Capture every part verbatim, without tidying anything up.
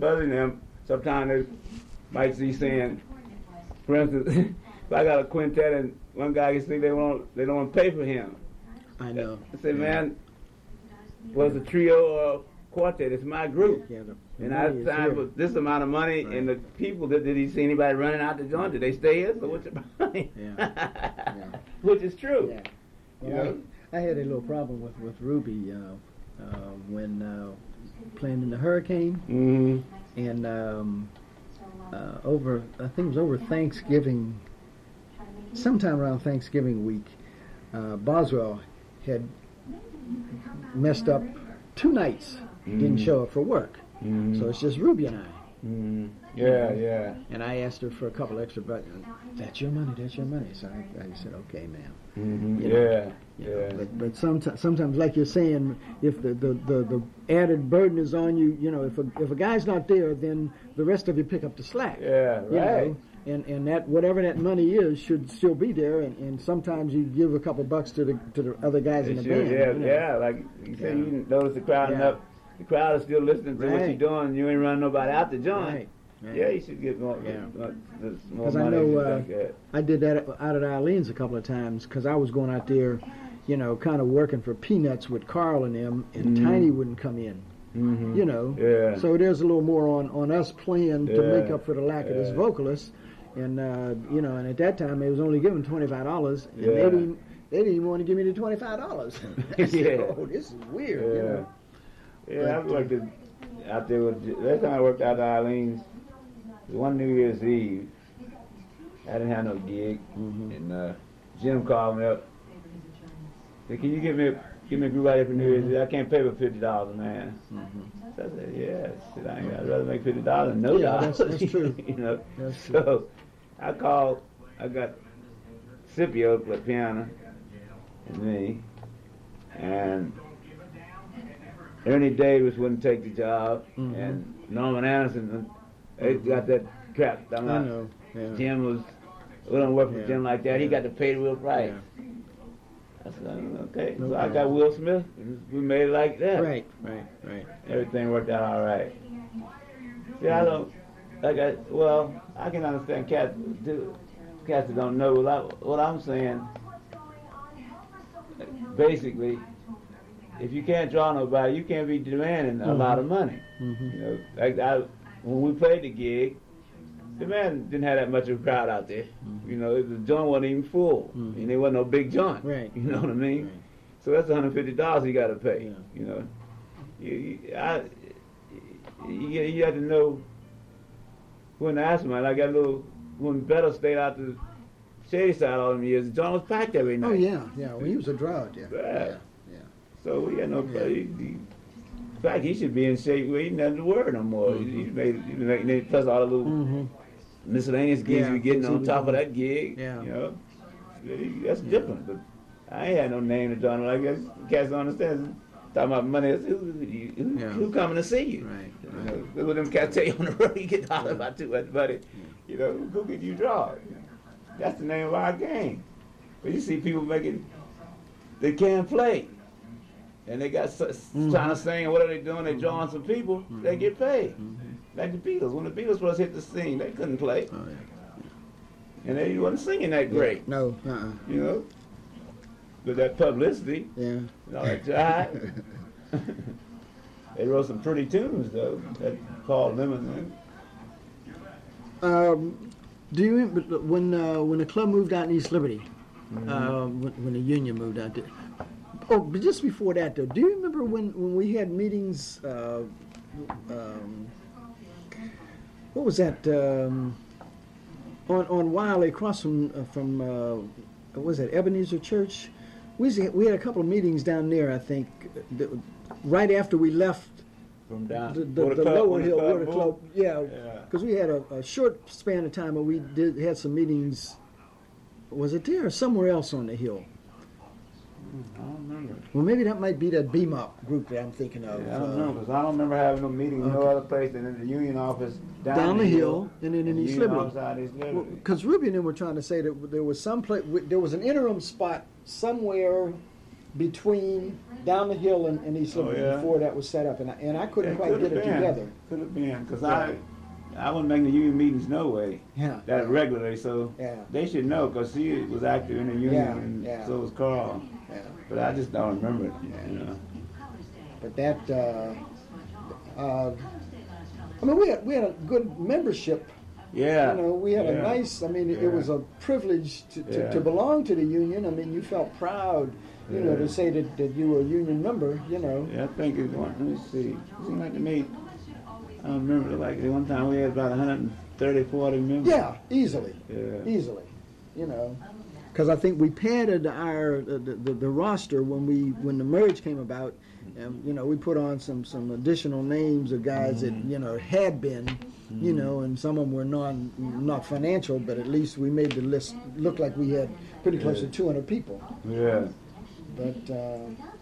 buzzing them. Sometimes they might see saying, for instance, if I got a quintet and one guy can see they won't, they don't want to pay for him. I know. I said, man, was a trio or quartet? It's my group, yeah, the, the and I signed for this amount of money. Right. And the people, did, did he see anybody running out the joint? Did they stay here? So what's your money? Yeah. yeah. Which is true. Yeah. Well, you know? I, I had a little problem with with Ruby uh, uh, when uh, playing in the Hurricane, mm-hmm. and um, uh, over I think it was over Thanksgiving, sometime around Thanksgiving week, uh, Boswell had messed up two nights. Mm-hmm. Didn't show up for work, mm-hmm. so it's just Ruby and I. Mm-hmm. Yeah, yeah. And I asked her for a couple extra, but that's your money, that's your money. So I, I said, okay, ma'am. Mm-hmm. You know, yeah, you yeah. Know, but but sometimes, sometimes, like you're saying, if the, the, the, the added burden is on you, you know, if a if a guy's not there, then the rest of you pick up the slack. Yeah, right. You know? And and that whatever that money is should still be there, and, and sometimes you give a couple bucks to the to the other guys it in the should, band. Yeah, you know? yeah. Like you said, yeah. You notice the crowd yeah. enough. The crowd is still listening to right. what you're doing. You ain't running nobody out the joint. Right. Right. Yeah, you should get more, yeah. more, more Because money. I know uh, like that. I did that out at Eileen's a couple of times because I was going out there, you know, kind of working for peanuts with Carl and them, and mm-hmm. Tiny wouldn't come in. Mm-hmm. You know, yeah. So there's a little more on, on us playing yeah. to make up for the lack yeah. of this vocalist, and uh, you know, and at that time they was only giving twenty five dollars, and yeah. they didn't they didn't even want to give me the twenty five dollars. yeah. Oh, this is weird. Yeah, you know? yeah. I worked at, out there with last time I worked out at Eileen's. One New Year's Eve, I didn't have no gig, mm-hmm. and uh, Jim called me up. Said, "Can you give me a, give me a group out here for New Year's Eve? I can't pay for fifty dollars, man." Mm-hmm. So I said, "Yeah, I said, I ain't, I'd rather make fifty dollars than no yeah, dollars." That's, that's true. you know. That's true. So I called. I got Scipio to play piano, and me, and Ernie Davis wouldn't take the job, mm-hmm. and Norman Anderson. They got that crap. I'm I not, know. Yeah. Jim was, we don't work for yeah. Jim like that. He yeah. got to pay the real price. Yeah. I said, okay. No so problem. I got Will Smith. We made it like that. Right, right, right. Everything worked out all right. See, I don't, like I, well, I can understand cats, do, cats that don't know. What, I, what I'm saying, basically, if you can't draw nobody, you can't be demanding a mm-hmm. lot of money. Mm-hmm. You know, like I, when we played the gig, the man didn't have that much of a crowd out there. Mm-hmm. You know, the joint wasn't even full, mm-hmm. and there wasn't no big joint. Right. You know what I mean? Right. So that's one hundred fifty dollars you got to pay. Yeah. You know, you you, I, you you have to know when to ask man. I got a little when Better stayed out the Shady Side all them years. The joint was packed every night. Oh yeah, yeah. Well, he was a drought. Yeah. Yeah. Yeah. yeah. So we had no. Yeah. He, he, in fact, he should be in shape where he doesn't have to worry no more. Mm-hmm. He, he made, he made, plus all the little mm-hmm. miscellaneous gigs yeah, you getting on top of that gig. Yeah. You know, that's yeah. different. But I ain't had no name to John. I guess cats don't understand. Talking about money, who, who, yeah. who coming to see you? Right. You right. know, look what them cats tell you on the road. You get dollar yeah. about too much money. Yeah. You know, who could you draw? That's the name of our game. But you see people making, they can't play. And they got mm-hmm. trying to sing, what are they doing? They're drawing some people, mm-hmm. they get paid. Mm-hmm. Like the Beatles. When the Beatles first hit the scene, they couldn't play. Oh, yeah. And they wasn't singing that great. No, uh-uh. You know? But that publicity, yeah. and all that jive. They wrote some pretty tunes, though, that Paul Lemon. Um, do you remember when, uh, when the club moved out in East Liberty? Mm-hmm. Uh, when, when the union moved out there? Oh, but just before that, though, do you remember when, when we had meetings, uh, um, what was that, um, on, on Wiley, across from, uh, from uh, what was that, Ebenezer Church? We, we had a couple of meetings down there, I think, that, right after we left from down the, the, the, the club, lower hill, where the club, yeah, because yeah. we had a, a short span of time where we did had some meetings. Was it there or somewhere else on the hill? I don't remember. Well, maybe that might be that Beam Up group that I'm thinking of. Yeah, I don't uh, know, because I don't remember having no meetings okay. no other place than in the union office down, down the, the hill, hill and then in the East union Liberty. Office out East Liberty. Because well, Ruby and them were trying to say that there was some place, there was an interim spot somewhere between down the hill and, and East Oh, Liberty yeah. before that was set up, and I, and I couldn't It quite could've get it been. together. Could have been, because Yeah. I, I wasn't making the union meetings no way. Yeah. That regularly, so Yeah. they should know, because she was active in the union, Yeah, and yeah. so was Carl. Yeah. But I just don't remember it, you know. But that, uh, uh, I mean, we had we had a good membership. Yeah. You know, we had yeah. a nice. I mean, it, Yeah. it was a privilege to, to, Yeah. to belong to the union. I mean, you felt proud, you know, Yeah. to say that, that you were a union member. You know. Yeah, I think it's one. Let me see. It seemed like to me, I don't remember. Like one time we had about one hundred thirty, forty members. Yeah, easily, Yeah. easily. You know, because I think we padded our the, the, the roster when we when the merge came about. And, you know, we put on some, some additional names of guys that, you know, had been, you know, and some of them were non, not financial, but at least we made the list look like we had pretty close to two hundred people. Yeah. But, uh,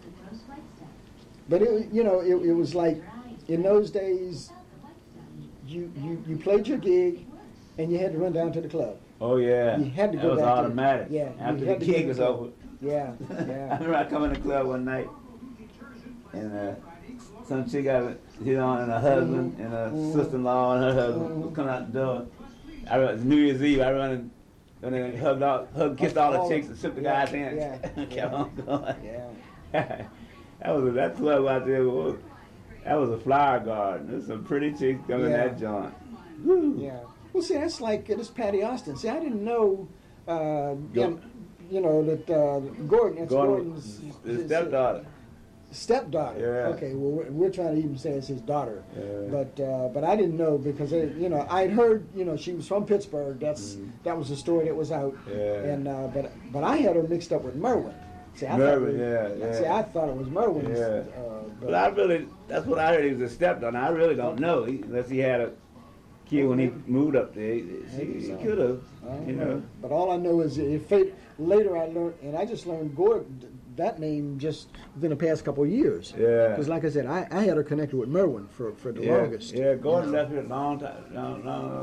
but it, you know, it, it was like, in those days, you, you, you played your gig and you had to run down to the club. Oh yeah. You had to that go was back to the- automatic. yeah, you After had the to go gig to was the over. Yeah, I yeah. remember I come in the club one night, and uh, some chick got hit on, and her husband and her Mhm. sister-in-law and her husband was coming out the door. I remember, it was New Year's Eve. I run and, and they hugged all, hugged, kissed all the chicks and shook the Yeah, guy's hand. yeah, Kept yeah. on going. Yeah. that was a, that club out there. Was, that was a flower garden. There's some pretty chicks coming in Yeah. that joint. Woo. Yeah. Well, see, that's like uh, this Patty Austin. See, I didn't know, uh, Go- and, you know, that uh, Gordon, that's Gordon, Gordon's his his, stepdaughter. stepdaughter. Yeah. Okay. Well, we're, we're trying to even say it's his daughter, Yeah. but uh, but I didn't know because it, you know I'd heard you know she was from Pittsburgh. That's Mhm. that was the story that was out. Yeah. And uh, but but I had her mixed up with Merwin. See, I Merwin, thought, yeah, yeah. See, I thought it was Merwin's. Yeah. Uh, But I really, that's what I heard. He was a stepdaughter. I really don't know, he, unless he had a kid when he moved up there. He, Maybe he so. could have, I don't you know. But all I know is if it, later I learned, and I just learned Gordon, that name just within the past couple of years. Yeah. Because like I said, I, I had her connected with Merwin for, for the Yeah, longest. yeah. Gordon you know. left here a long time. No,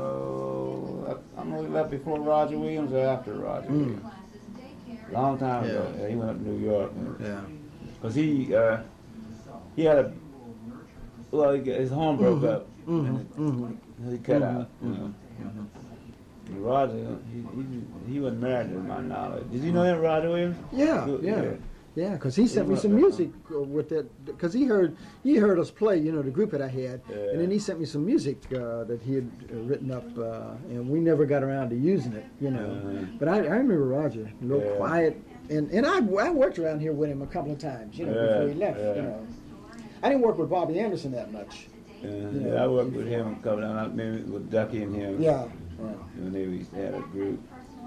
no, I don't know if he left before Roger Williams or after Roger Mm. Williams. Long time ago. Yeah. Yeah, he went up to New York. Yeah. Because he, uh, he had a, well, he, his home broke Mhm, up. mhm, and mhm. he cut Mhm, out, you know. And Roger, he, he, he wasn't married to my knowledge. Did you know him, Roger Williams? Yeah, Good, yeah, yeah. yeah. Because he sent me He some went- music uh, with that. Because he heard he heard us play, you know, the group that I had, Yeah. and then he sent me some music uh, that he had uh, written up, uh, and we never got around to using it, you know. Uh-huh. But I, I remember Roger, a little Yeah. quiet, and and I, I worked around here with him a couple of times, you know, Yeah, before he left, yeah. you know. I didn't work with Bobby Anderson that much. Uh, Yeah. yeah, I worked with him a couple of times, maybe with Ducky and him. Yeah, yeah. When they used to have a group.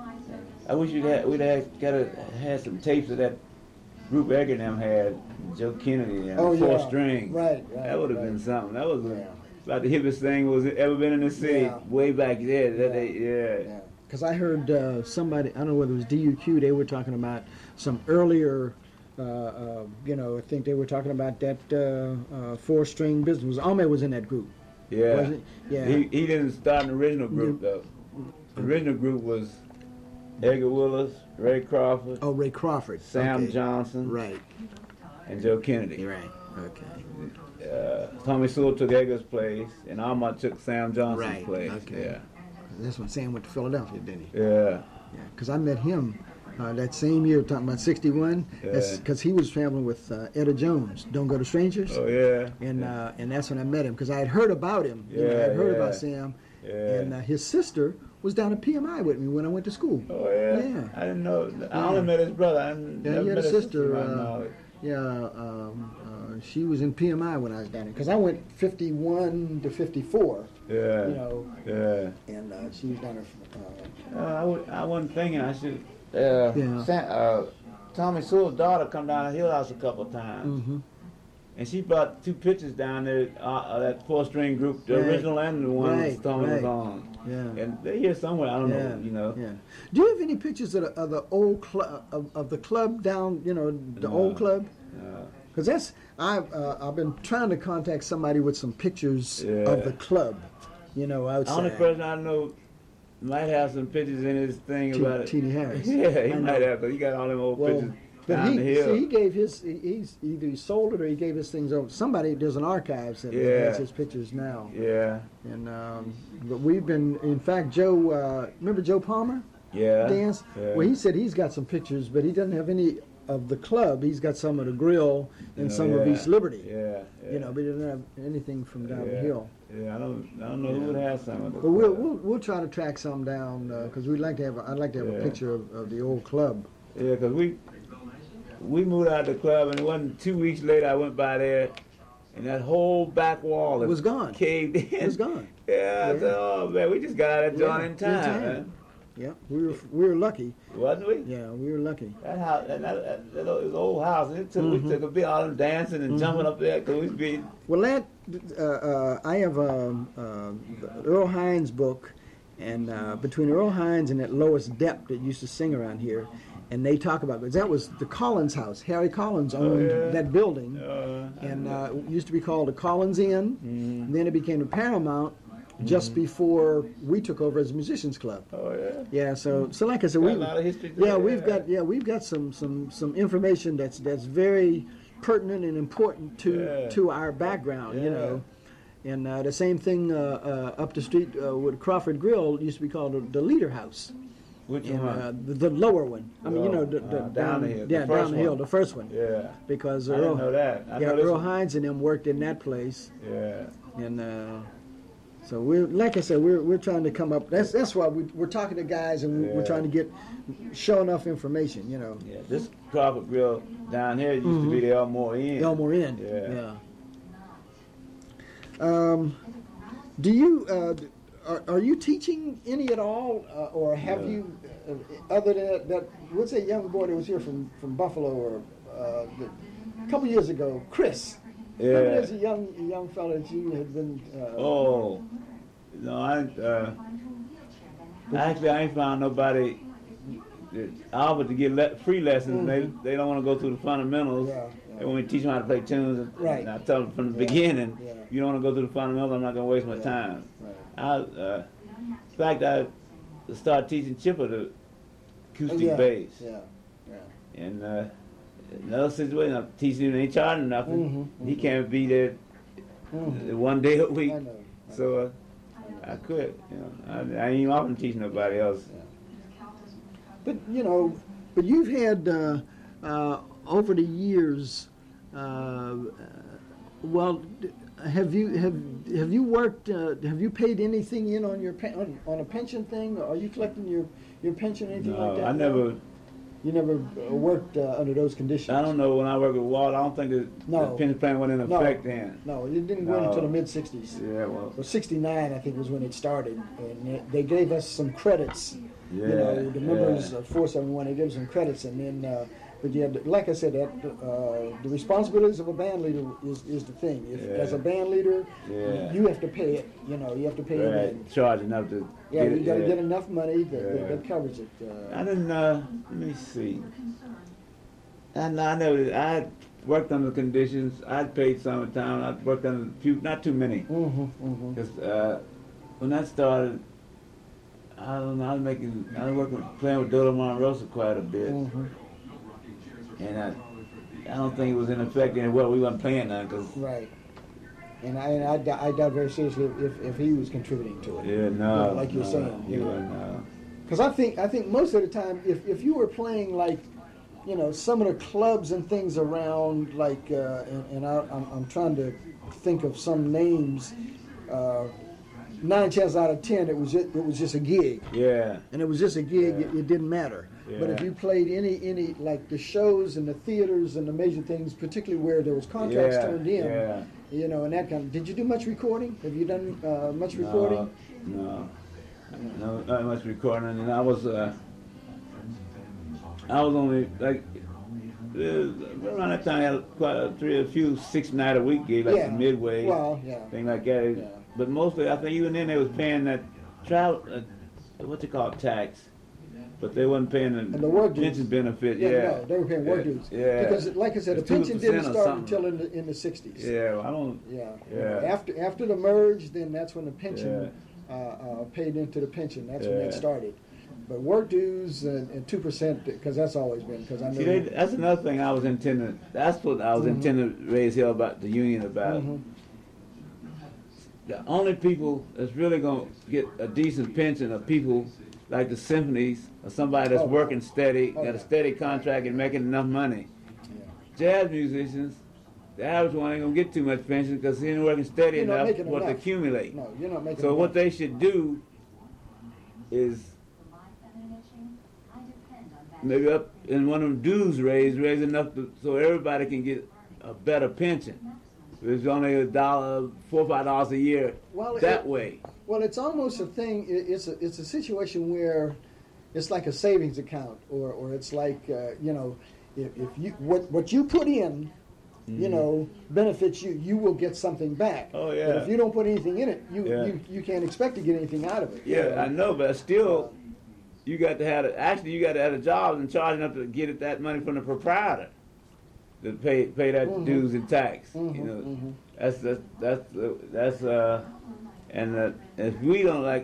I wish you'd had, we'd have got a, had some tapes of that group Egger and them had, Joe Kennedy and Oh, Four yeah. Strings. Right, right, That would have right. been something. That was a, Yeah. about the hippest thing was ever been in the city Yeah. way back then. That Yeah. they, yeah. Yeah, because I heard uh, somebody, I don't know whether it was D U Q, they were talking about some earlier, uh, uh, you know, I think they were talking about that uh, uh, four-string business. Ahmed was in that group. Yeah. Was it? Yeah. He, he didn't start an original group, though. The original group was Edgar Willis, Ray Crawford, Oh, Ray Crawford. Sam Okay. Johnson, Right. and Joe Kennedy. You're right. Okay. Uh, Tommy Sewell took Edgar's place, and Ahmad took Sam Johnson's Right, place. okay. That's when Sam went to Philadelphia, didn't he? Yeah. Yeah. Yeah. Because I met him uh, that same year, talking about sixty-one. That's Yeah. because he was traveling with uh, Etta Jones. Don't Go to Strangers. Oh yeah. And uh, and that's when I met him because I had heard about him. You know, I Yeah, had heard yeah. about Sam. Yeah. And uh, his sister was down at P M I with me when I went to school. Oh yeah. Yeah. I didn't know. I Yeah. only met his brother. I didn't- Yeah, never he had met a his sister. to my Uh, knowledge. yeah, um, uh, she was in P M I when I was down there because I went fifty-one to fifty-four. Yeah. You know, Yeah. and uh, she was down there. Uh, Uh, I, w- I wasn't thinking I should. Uh, Yeah. Sa- uh, Tommy Sewell's daughter come down to Hill House a couple of times, hmm and she brought two pictures down there. Uh, uh, that four-string group, the Right. original and the one Right, that Tommy right. was on. Yeah. And they're here somewhere. I don't yeah. know. You know. Yeah. Do you have any pictures of the, of the old club of, of the club down? You know, the No. old club. Uh, Because that's I've uh, I've been trying to contact somebody with some pictures Yeah. of the club, you know, the outside. only person I know might have some pictures in his thing T- about it. T D Harris. Yeah, he I might know. have, but he got all them old Well, pictures. But down he, the hill. see, he gave his, he, he's either he sold it or he gave his things over. Somebody, there's an archives that Yeah. has his pictures now. Yeah, And um, but we've been, in fact, Joe. Uh, remember Joe Palmer? yeah. Dance. Yeah. Well, he said he's got some pictures, but he doesn't have any of the club. He's got some of the grill and Oh, some of yeah. East Liberty. Yeah, yeah. You know, but he doesn't have anything from down the Yeah. hill. Yeah, I don't, I don't know who would have some of the. But we'll we'll, we'll try to track some down because we'd like to have. A, I'd like to have Yeah. a picture of, of the old club. Yeah, because we we moved out of the club, and it wasn't two weeks later I went by there, and that whole back wall It was gone. caved in. It was gone. Yeah, I Yeah. said, oh man, we just got out of that joint Yeah, in in time, time. man. Yeah, we were we were lucky. Wasn't we? Yeah, we were lucky. That house, that, that, that, that old- old house, and it took, Mhm. we took a bit all them dancing and Mhm. jumping up there because we be. Well, that uh, uh, I have um, uh, the Earl Hines book, and uh, between Earl Hines and that Lois Depp that used to sing around here, and they talk about because that was the Collins house. Harry Collins owned yeah. that building, Uh, and uh, it used to be called the Collins Inn. Mhm. And then it became the Paramount just before we took over as a musicians club. Oh yeah. Yeah, so so like I said, Got we a lot of history. to yeah that. we've got yeah we've got some some some information that's that's very pertinent and important to Yeah. to our background, you Yeah. know. And uh, the same thing uh, uh, up the street uh, with Crawford Grill used to be called the, the Leader House. Which And, one? uh, the, the lower one. I mean, you know, the, the, Uh, down the hill, the Yeah, first down the hill, one. the first one. yeah. Because I Earl, didn't know that. I yeah, know this Earl one. Hines and them worked in that place. Yeah. And uh, so we're, like I said, we're we're trying to come up. That's that's why we, we're talking to guys and we, we're Yeah. trying to get show enough information. You know, Yeah. This Crawford Grill down here used to be the Elmore Inn. Elmore Inn. Yeah. Yeah. Um, do you uh, are, are you teaching any at all, uh, or have No. you uh, other than that, that? What's that young boy that was here from from Buffalo or uh, the, a couple years ago, Chris? Remember Yeah. there's a young a young fellow that you had been. Uh, Oh. No, I uh, actually I ain't found nobody that offered to get le- free lessons. They they don't want to go through the fundamentals. Yeah, yeah. They want me to teach them how to play tunes. And, Right. and I tell them from the Yeah, beginning, yeah. you don't want to go through the fundamentals. I'm not going to waste my Yeah, time. right. I, uh, in fact, I started teaching Chipper the acoustic yeah, bass. Yeah, yeah. And uh, another situation, I'm teaching him, ain't charging nothing. Mhm, He mhm. can't be there Mhm. one day a week. I know. I So uh, I quit. You know, I, I ain't often teaching nobody else. But you know, but you've had uh, uh, over the years. Uh, well, d- have you have have you worked? Uh, have you paid anything in on your pen, on, on a pension thing? Are you collecting your your pension or anything like No, that? I never. You never uh, worked uh, under those conditions. I don't know when I worked with Walt. I don't think the, No. the pension plan went in No. effect then. No, it didn't go No. until the mid sixties. Yeah, well, So sixty-nine, I think, was when it started, and it- they gave us some credits. yeah, You know, the members yeah. of four seventy-one, they gave us some credits, and then, uh, but yeah, like I said, that, uh, the responsibilities of a band leader is, is the thing. If, Yeah. As a band leader, Yeah. you have to pay it. You know, you have to pay it. Right, in. charge enough to Yeah, get you it. got to yeah. get enough money that, that, Yeah. that covers it. I Uh, didn't. Uh, let me see. I, know- I know that I worked under conditions. I'd paid some of the time. I worked under a few, not too many. hmm hmm Because uh, when I started, I don't know. I was making. I was working, playing with Dodo Monrosa quite a bit, hmm and I, I don't think it was in effect anyway. Well, we wasn't playing none because. Right. And I, and I, dou- I doubt very seriously if, if he was contributing to it. Yeah, no. Yeah, like you're no, saying, He you know. wasn't. Uh, Because I think I think most of the time, if, if you were playing like, you know, some of the clubs and things around, like, uh, and, and I, I'm, I'm trying to think of some names. Uh, nine chances out of ten, it was just, it was just a gig, yeah. and it was just a gig. Yeah. It, it didn't matter. But if Yeah. you played any any like the shows and the theaters and the major things, particularly where there was contracts Yeah, turned in, yeah. you know, and that kind of. Did you do much recording? Have you done uh, much recording? No, no, no, not much recording. And I was, uh, I was only like uh, around that time. I had quite a, three, a few six night a week gigs, like Yeah. the Midway, Well, yeah. thing like that. Yeah. But mostly, I think even then they was paying that travel, uh, what they call tax, but they wasn't paying the, And the work dues. pension benefit. Yeah, Yeah, no, they were paying work yeah. dues. Yeah, Because, like I said, the It's two pension didn't percent or start something. until in the in the sixties. Yeah, well, I don't. Yeah. Yeah. After after the merge, then that's when the pension Yeah. uh, uh, paid into the pension. That's when that Yeah. started. but work dues and, and two percent because that's always been because I know. See, they, that's another thing I was intending. That's what I was Mhm. intending to raise hell about the union about. Mhm. The only people that's really gonna get a decent pension are people like the symphonies or somebody that's Oh, working steady, oh, got a yeah. steady contract and making enough money. Yeah. Jazz musicians, the average one ain't gonna get too much pension because he ain't working steady You're not enough making for it to enough. accumulate. No, you're not making. So enough. what they should do is maybe up in one of them dues raise, raise enough to, so everybody can get a better pension. It's only a dollar, four or five dollars a year Well, that it- way. Well, it's almost a thing. it- It's a it's a situation where it's like a savings account, or or it's like uh, you know, if, if you what what you put in, you Mhm. know, benefits you, you will get something back. Oh, But yeah. if you don't put anything in it, you Yeah. you, you can't expect to get anything out of it. you Yeah, know. I know, but still, you got to have, a, actually you got to have a job and charge enough to get it, that money from the proprietor to pay pay that Mhm. dues and tax. Mhm, You know, mhm. that's that's that's uh, that's uh, and uh, if we don't like,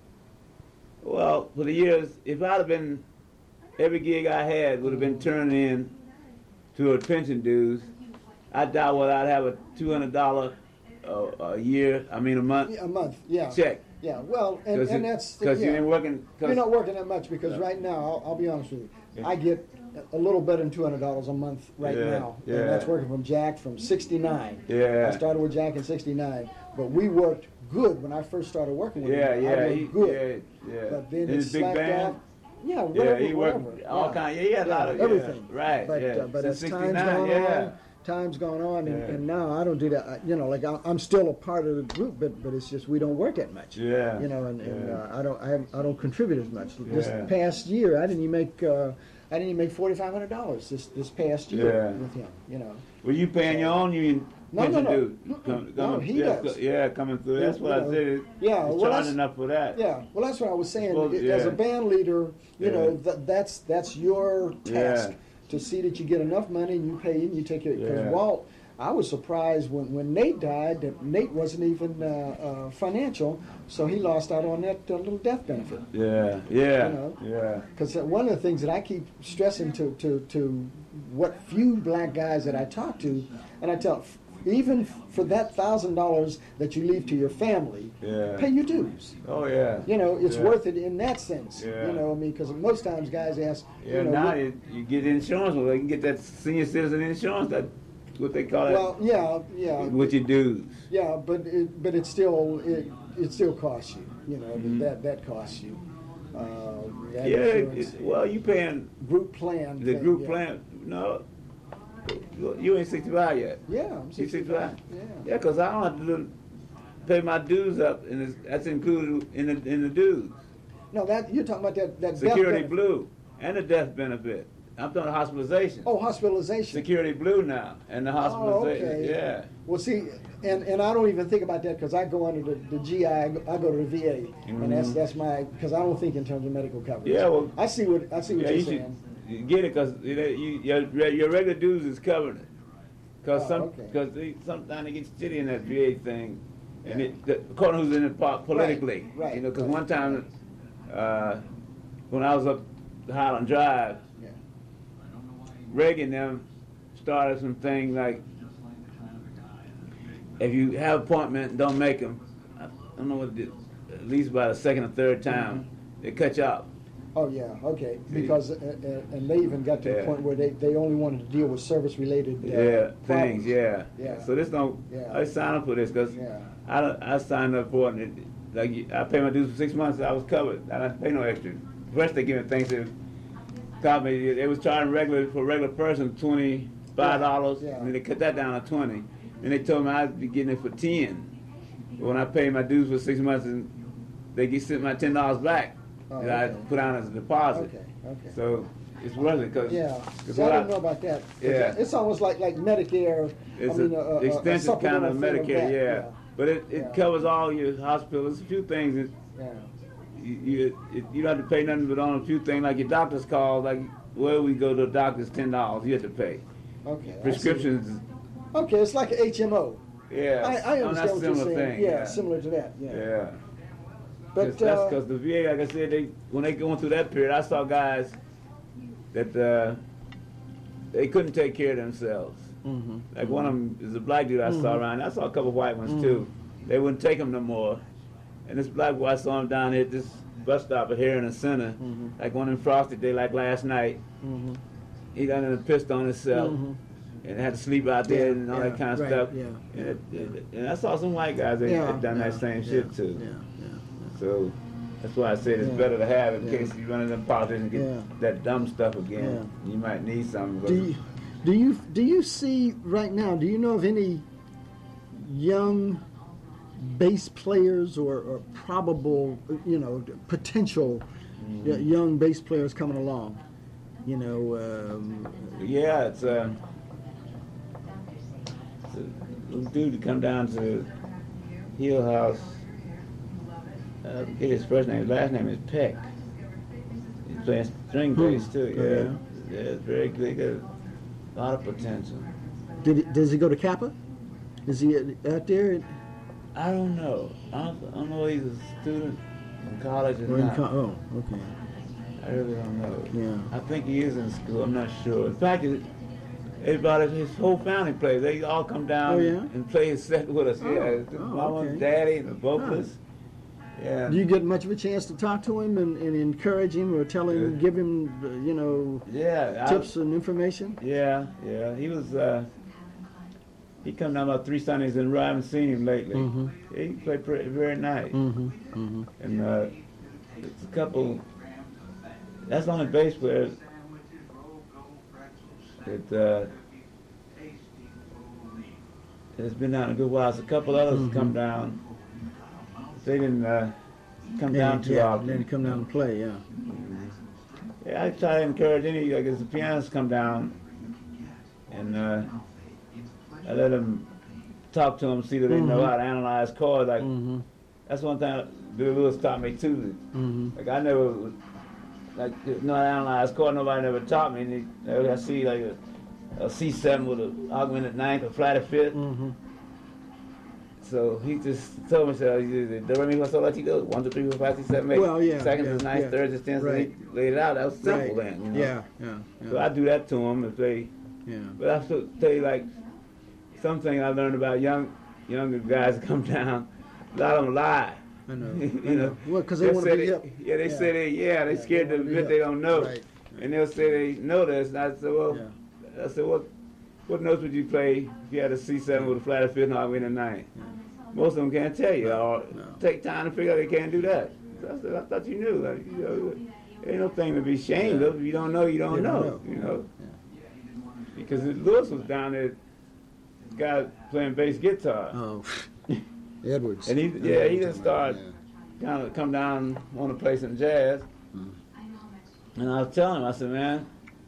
well, for the years, if I'd have been, every gig I had would have been turned in to a pension dues, I doubt whether I'd have a two hundred dollar a, a year, I mean a month Yeah, a month. Yeah. check. Yeah. Well, and, Because and that's because yeah. you ain't working. You're not working that much because Yeah. right now, I'll, I'll be honest with you, Yeah. I get a little better than two hundred dollars a month right Yeah, now, yeah. and that's working from Jack from sixty-nine. Yeah. I started with Jack in sixty-nine, but we worked good when I first started working with Yeah, him. yeah, I worked he, good, yeah, yeah. but then In it his big slacked band. off. Yeah, Yeah, whatever, he worked whatever. all yeah. kind. Yeah, he had a lot of yeah, everything. right. But yeah. uh, but Since as time's sixty-nine, gone yeah. on, time's gone on, and, Yeah. and now I don't do that. I- You know, like I, I'm still a part of the group, but but it's just we don't work that much. Yeah. You know, and, and Yeah. uh, I don't I, haven't- I don't contribute as much. This Yeah. past year, I didn't even make uh, I didn't even make forty five hundred dollars this this past year Yeah. with him. You know. Were you paying your own union No, no, pension no. dues? Mm-mm. Come- No, coming- he yeah, does. co- Yeah, coming through. Yeah, That's what you I know. said. Yeah, He's well, that's- charging enough for that. Yeah, well, that's what I was saying. Well, It- As a yeah. band leader, you Yeah. know, that, that's that's your task Yeah. to see that you get enough money and you pay and you take it. Because Yeah. Walt, I was surprised when, when Nate died that Nate wasn't even uh, uh, financial, so he lost out on that uh, little death benefit. Yeah, yeah, You know. yeah. Because one of the things that I keep stressing to, to, to what few black guys that I talk to, and I tell, even for that thousand dollars that you leave to your family, Yeah. pay your dues. Oh yeah. You know, it's Yeah. worth it in that sense. Yeah. You know, I mean, because most times guys ask, Yeah, you know, now what- you, you get insurance, well, they can get that senior citizen insurance. That's what they call well, it. yeah, yeah, What you do. yeah, but it, but it still it, it still costs you. You know, Mhm. that that costs you. Uh, that Yeah. insurance, It, well, you paying group plan. the thing, group yeah. plan. No, you, you ain't sixty-five yet. Yeah, I'm You sixty-five. sixty-five? Yeah. Yeah, because I don't have to do, pay my dues up, and it's, that's included in the in the dues. No, that you're talking about that that death Security benefit. Blue and the death benefit. I'm talking hospitalization. Oh, hospitalization. Security Blue now and the Oh, hospitalization. okay. Yeah. Well, see, and, and I don't even think about that because I go under the, the G I, I go, I go to the V A, and that's Mhm. that's my because I don't think in terms of medical coverage. Yeah, well- I see what I see what Yeah, you're you saying. should get it because you, you, your your regular dues is covered. Because Oh, some okay. because they, sometimes they get shitty in that V A thing, and Yeah. it, the, according to who's in it po- politically. right, You know, because right, one time, uh, when I was up Highland Drive, Yeah. Reagan them started some thing like, if you have appointment and don't make them, I don't know what it did, at least by the second or third time, Mm-hmm. they cut you off. Oh yeah, okay. See? Because uh, uh, and they even got to the Yeah. point where they, they only wanted to deal with service related. Uh, Yeah, things, problems. yeah. Yeah. So this don't, Yeah. I signed up for this because Yeah. I, don't- I signed up for it, and it, like, I pay my dues for six months, I was covered, I didn't pay no extra. First they give me things that, caught me, they was charging regular, for a regular person, twenty-five dollars, Yeah. and then they cut that down to twenty. And they told me I'd be getting it for ten. But when I paid my dues for six months, and they get sent my ten dollars back, Oh, that I okay. put on as a deposit. Okay, okay. So, it's worth it, because. Yeah, see, I didn't know about that. Yeah. It's almost like like Medicare. It's I mean, a, a, a, a extensive kind supplemental of thing Medicare, that. yeah. But it, it Yeah. covers all your hospitals, a few things. That Yeah. you, you, it, you don't have to pay nothing but on a few things, like your doctor's call, like, where we go to the doctor's ten dollars, you have to pay. Okay. I see. Prescriptions, Okay, it's like an H M O. yeah. I, I oh, understand that's what you're similar saying. thing, yeah, similar to that. Yeah. Yeah. But that's uh, because the V A, like I said, they when they going through that period, I saw guys that uh, they couldn't take care of themselves. mhm, Like one of them is a black dude I saw around. I saw a couple of white ones too. They wouldn't take him no more. And this black boy, I saw him down here at this bus stop here in the center, mhm, like one in Frosted Day, like last night. mhm, He done in pissed on himself mhm. and had to sleep out there and all Yeah, that kind of right, stuff. yeah. And, it, it, and I saw some white guys that Yeah, had done that yeah, same yeah, shit too. Yeah, yeah. So that's why I said it's Yeah. better to have in Yeah. case you run into politics and get Yeah. that dumb stuff again. You might need something. Do you, do you do you see right now? Do you know of any young bass players or, or probable, you know, potential Mm-hmm. y- young bass players coming along? You know, um, Yeah, it's uh, it's a little dude to come down to Hill House. Uh, I forget his first name. His last name is Peck. He's playing string Hmm. bass too. Yeah, yeah, it's very good. He got a lot of potential. did he, does he go to Kappa? Is he out there? I don't know. I don't, I don't know if he's a student in college or Or in not. co- oh, okay. I really don't know. Yeah. I think he is in school. I'm not sure. In fact, it, everybody, his whole family plays. They all come down Oh, yeah? and play his set with us. Oh, yeah, it's the oh, mama, okay. daddy, and the vocalist. Yeah. Do you get much of a chance to talk to him and, and encourage him or tell him, Yeah. give him, uh, you know, yeah. I- tips and information? yeah, yeah. He was. Uh, he come down about three Sundays in a row. I haven't seen him lately. Mhm. He played pretty, very nice. Mm-hmm. Mm-hmm. And uh, it's a couple. That's the only bass player that uh, has been down a good while. So a couple others Mhm. come down. They didn't uh, come down too yeah, often. then come down and play, yeah. Yeah, I try to encourage any, like, as the pianists come down, and uh, I let them talk to them, see that they know Mhm. how to analyze chords. Like Mm-hmm. that's one thing Bill Lewis taught me too. Mm-hmm. Like I never, was- like know how to analyze chord. Nobody never taught me. And they, like, I see like a, a C seven with an augmented ninth, a flatted fifth. Mm-hmm. So he just told me, so he did the do re mi fa sol la ti do, one two three four five six seven eight. Well, yeah, Seconds yeah, is ninth, yeah. thirds is tenths. Right. And he laid it out. That was simple Right. then, you know. Yeah, yeah, yeah. So I do that to them if they. yeah. But I still tell you, like, something I learned about young, younger guys that come down, a lot of them lie. I know. You I know. know, Well, because they They'll want say to be they- hip. Yeah, they Yeah. say they, yeah, they Yeah, scared they to wanna be admit they hip. don't know. Right. And they'll say they know this. And I said, well, I said, what, what notes would you play if you had a C seven with a flat fifth and all in a ninth? Most of them can't tell you. Or no. take time to figure out they can't do that. So I said, I thought you knew. Like, you know, ain't no thing to be ashamed Yeah. of. If you don't know, you don't You know. don't know. You know. Because Lewis was down there, guy playing bass guitar. Oh, Edwards. And he, yeah, he just Yeah. started kind of come down, want to play some jazz. And I was telling him, I said, man,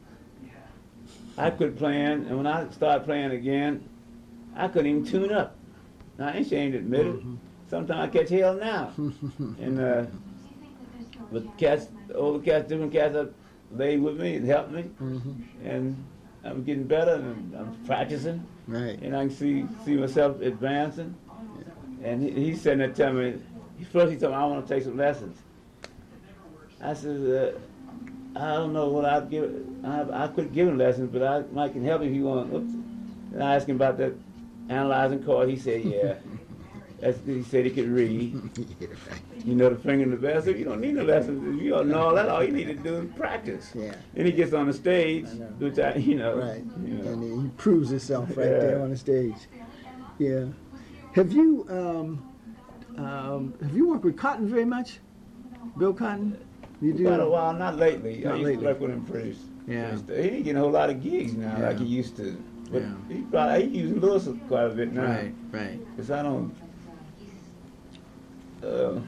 I quit playing, and when I started playing again, I couldn't even tune up. Now, I ain't ashamed to admit it. Sometimes I catch hell now. and uh, with cats, older cats, different cats that laid with me and helped me, Mm-hmm. and I'm getting better, and I'm practicing, Right. and I can see see myself advancing. And he, he's sitting there telling me, first he told me, I want to take some lessons. I said, uh, I don't know what I'd give. I, I quit giving lessons, but I might can help you if you want. Oops. And I asked him about that analyzing chord. He said, yeah. That's, he said he could read. You know the finger in the bass. You don't need no lessons. If you don't know all that, all you need to do is practice. Yeah. Then he gets on the stage, I know. which I, you know, Right. you know. And he proves himself right Yeah. there on the stage. Yeah. Have you um, um, have you worked with Cotton very much? Bill Cotton? You do? Quite a while, not lately. Not I used lately. to work with him pretty. Yeah. pretty- He ain't getting a whole lot of gigs now Yeah. like he used to. But Yeah. he probably he using Lewis quite a bit now. Right. Right. Cause I don't. Uh,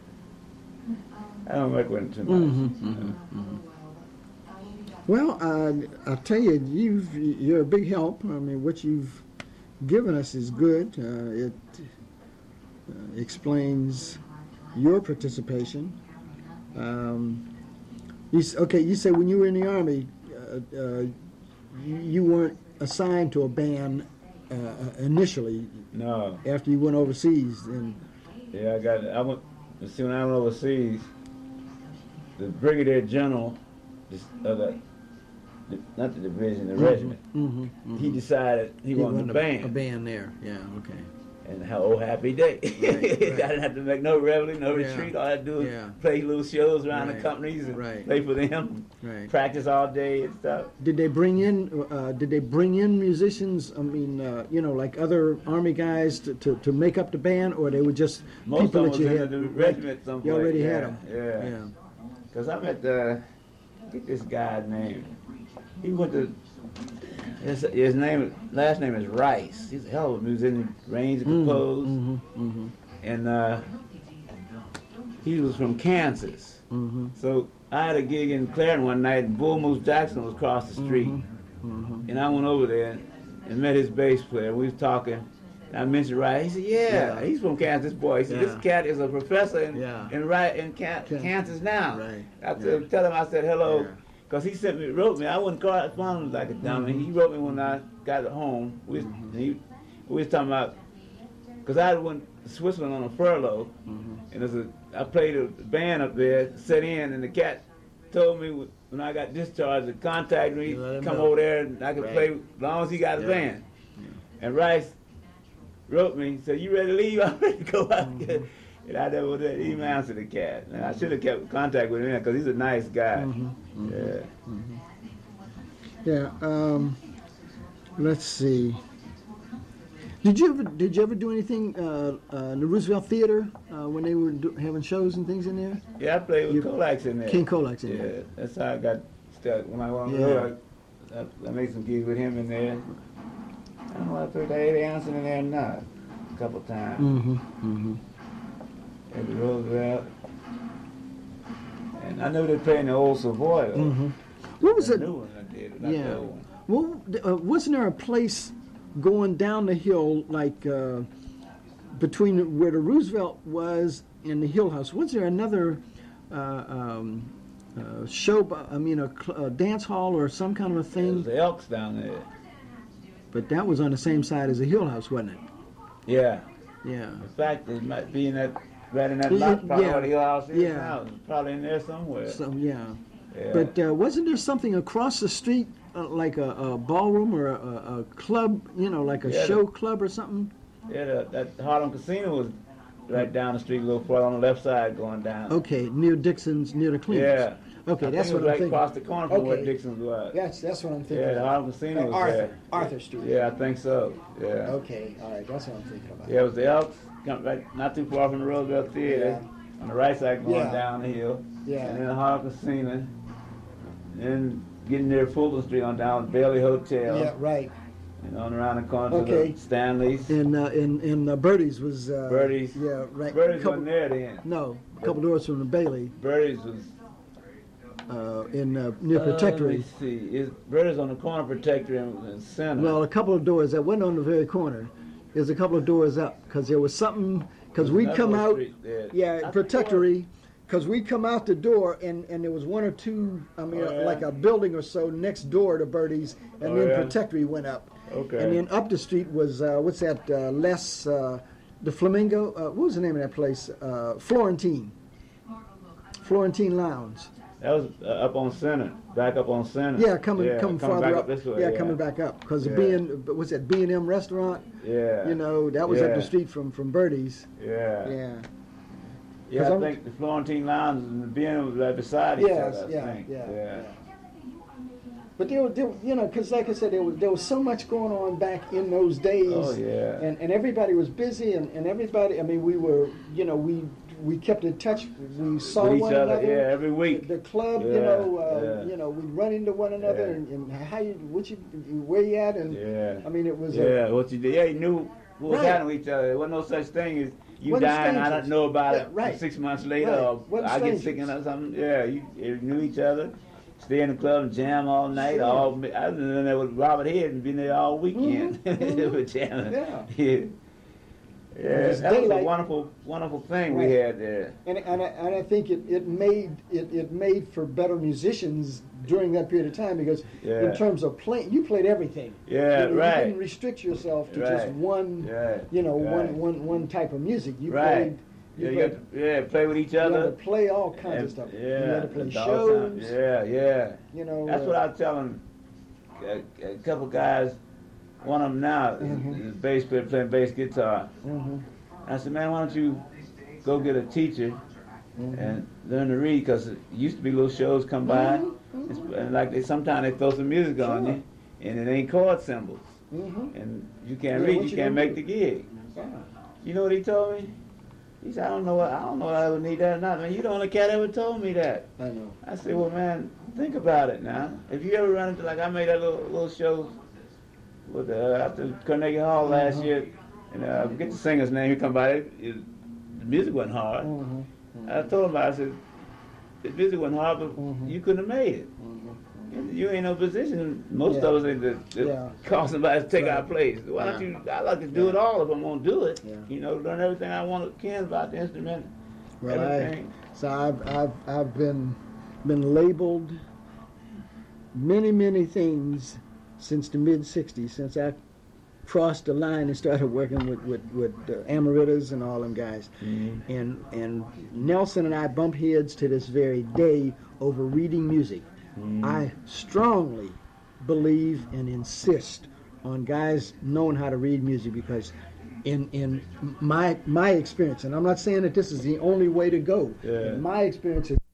I don't work with him too much. Mm-hmm, mm-hmm, mm-hmm. Well, uh, I'll tell you, you've, you're a big help. I mean, what you've given us is good. Uh, it uh, explains your participation. Um, you, s- okay, you say when you were in the Army, uh, uh, you, you weren't assigned to a band uh, initially No. after you went overseas. And Yeah, I got. I went as soon as I went overseas, the brigadier general of the, the not the division, the Mm-hmm. regiment, Mm-hmm. Mm-hmm. he decided he, He wanted a band. A band there. Yeah. Okay. And how oh happy day! Right, right. I didn't have to make no reveille, no Yeah. retreat. All I had to do was Yeah. play little shows around Right, the companies and right. play for them. Right. Practice all day and stuff. Did they bring in? Uh, did they bring in musicians? I mean, uh, you know, like other army guys to, to, to make up the band, or they were just Most people of that them you was had. in the regiment someplace. You already yeah, had them. Yeah. Yeah. Because I met the, get this guy's name. He went to, his, his name, last name is Rice. He's a hell of a musician, arranged and composed. Mm-hmm. Mm-hmm. And uh, he was from Kansas. Mm-hmm. So I had a gig in Clarendon one night, and Bull Moose Jackson was across the street. Mm-hmm. And I went over there and, and met his bass player. We was talking. And I mentioned Rice. He said, yeah, Yeah. he's from Kansas, boy. He said, Yeah. this cat is a professor in, Yeah. in, right, in Can- Can- Kansas now. Right. I Yeah. said, tell him I said hello. Yeah. Because he sent me, wrote me. I wouldn't correspond with him like a dummy. Mm-hmm. He wrote me when I got home. We was, and he, we was talking about, because I went to Switzerland on a furlough, Mm-hmm. and there's a, I played a band up there, set in, and the cat told me when I got discharged to contact me, You let him come know. over there, and I could Right. play as long as he got a Yeah. band. And Rice wrote me, said, you ready to leave? I'm ready to go out. Mm-hmm. And I never did even answer the cat. And I should have kept contact with him because he's a nice guy. Mm-hmm. Yeah. Yeah. Um, let's see. Did you ever did you ever do anything uh, uh, in the Roosevelt Theater uh, when they were do, having shows and things in there? Yeah, I played with You- Colax in there. King Colax in Yeah, there. that's how I got started. When I went on the Yeah. road, I, I, I made some gigs with him in there. I don't know if I played Eddie Anderson in there or not. A couple times. Mm-hmm. Mm-hmm. At the Roosevelt. And I knew they played in the old Savoy. though. Mm-hmm. What was The it? new one I did, not Yeah. the old one. Well, uh, wasn't there a place going down the hill, like uh, between where the Roosevelt was and the Hill House? Was there another uh, um, uh, show? bu- I mean, a, cl- a dance hall or some kind of a There's thing? the Elks down there. But that was on the same side as the Hill House, wasn't it? Yeah. Yeah. In fact, it might be in that, right in that Yeah, lot, probably yeah. where the Hill House is Yeah. now. It's probably in there somewhere. So yeah. Yeah. But uh, wasn't there something across the street, uh, like a, a ballroom or a, a, a club? You know, like a Yeah, show the- club or something? Yeah, the, that Harlem Casino was right down the street a little further on the left side going down. Okay, near Dixon's, near the Cleaners. Yeah. Okay, I that's think what it I'm was right thinking. across the corner from where Okay. Dixon's was. That's that's what I'm thinking. Yeah, the about. Harlem Casino Uh, was Arthur, there. Arthur Street. Yeah, I think so. Yeah. Okay, all right, that's what I'm thinking about. Yeah, it was the Elks, come right, not too far from the Roosevelt Theater, on the right side going Yeah. down the hill. Yeah. And then the Harlem Casino. And then getting near Fulton Street on down Bailey Hotel. Yeah, right. And on around the corner Okay. to the Stanley's. And uh, and and uh, Birdie's was. Uh, Birdie's. Yeah, right. Birdie's couple, wasn't there then. No, a couple doors from the Bailey, Birdie's was uh, in uh, near Uh, let Protectory. me see. It's, Birdie's on the corner of Protectory and, and Center. Well, a couple of doors that wasn't on the very corner. There's a couple of doors up because there was something. Because we'd Another come out. street there. Yeah, I think Protectory. Because we'd come out the door and, and there was one or two, I mean, Oh, yeah? like a building or so next door to Birdie's, and Oh, then yeah? Protectory went up. Okay. And then up the street was, uh, what's that, uh, Les, uh, the Flamingo, uh, what was the name of that place? Uh, Florentine. Florentine Lounge. That was uh, up on Center, back up on Center. Yeah, coming, yeah, coming, coming farther back up. this way. yeah, Yeah, coming back up. Because Yeah. the B and, what's that, B and M restaurant? Yeah. You know, that was up Yeah. the street from, from Birdie's. Yeah. Yeah. Yeah, 'Cause I I'm- think the Florentine Lounge and the B and M was right beside each Yes, other. I yeah, think. yeah, yeah. yeah. But there, were- there, you know, because like I said, there was there was so much going on back in those days. Oh, yeah. And and everybody was busy, and, and everybody. I mean, we were, you know, we we kept in touch. We saw With each one other, another. yeah, every week. The club, you Yeah, know, uh, yeah. you know, we run into one another, Yeah. and, and how you, what you, where you at, and Yeah. I mean, it was. Yeah, A, what you did. Yeah, you knew what was Right. happening with each other. There wasn't no such thing as you Wasn't dying, I strangers. don't know about Yeah, it right. six months later, Right. or Wasn't I get sick strangers. or something. Yeah, you, you knew each other. Stay in the club and jam all night. Sure. All I was in there with Robert Head and been there all weekend. Mhm, mhm. With jamming. Yeah. Yeah. Yeah, It's that was a daylight. wonderful, wonderful thing Right. we had there. And and I, and I think it, it made it, it made for better musicians during that period of time because Yeah. in terms of playing, you played everything. Yeah, you, know, right. You didn't restrict yourself to just Right. one, Right. you know, Right. one, one one type of music. You Right. played Yeah, You you got to, yeah, play with each You other. had to play all kinds And- of stuff. Yeah, You had to play the dog shows. sound. Yeah, yeah. You know, That's uh, what I was telling a, a couple guys. One of them now is, Mhm. is a bass player playing bass guitar. Mhm. I said, man, why don't you go get a teacher Mhm. and learn to read? Because it used to be little shows come by, Mhm. It's- and like they sometimes they throw some music on Sure. you, and it ain't chord symbols, Mhm. and you can't Yeah, read, what you you can't gonna make do? the gig. Yeah. You know what he told me? He said, I don't know what I don't know if I ever need that or not. Man, you the only cat ever told me that. I know. I said, well, man, think about it now. If you ever run into, like, I made that little little show with uh, after Carnegie Hall last Mhm. year, and uh, I forget the singer's name. He come by. It, it, the music wasn't hard. Mhm. I told him, I said, the music wasn't hard, but Mhm. you couldn't have made it. Mhm. You ain't no position. Most Yeah. of us ain't to, to Yeah. call somebody to take Right. our place. Why don't Yeah. you? I like to do Yeah. it all if I'm gonna do it. Yeah. You know, learn everything I want to can about the instrument. Well, I, everything. so I've I've I've been been labeled many many things since the mid sixties, since I crossed the line and started working with with with uh, Amarittas and all them guys. Mm-hmm. And and Nelson and I bump heads to this very day over reading music. Mm-hmm. I strongly believe and insist on guys knowing how to read music, because in in my my experience, and I'm not saying that this is the only way to go. Yeah. In my experience,